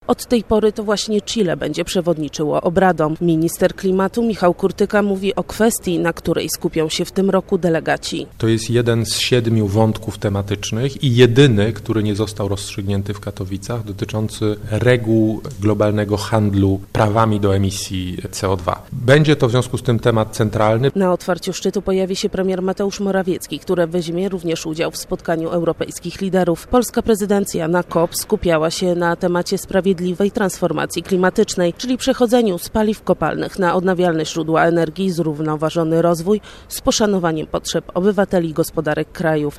Od tej pory to właśnie Chile będzie przewodniczyło obradom. Minister klimatu Michał Kurtyka mówi o kwestii, na której skupią się w tym roku delegaci. To jest jeden z 7 wątków tematycznych i jedyny, który nie został rozstrzygnięty w Katowicach, dotyczący reguł globalnego handlu prawami do emisji CO2. Będzie to w związku z tym temat centralny. Na otwarciu szczytu pojawi się premier Mateusz Morawiecki, który weźmie również udział w spotkaniu europejskich liderów. Polska prezydencja na COP skupiała się na temacie sprawiedliwej transformacji klimatycznej, czyli przechodzeniu z paliw kopalnych na odnawialne źródła energii, zrównoważony rozwój z poszanowaniem potrzeb obywateli i gospodarek krajów.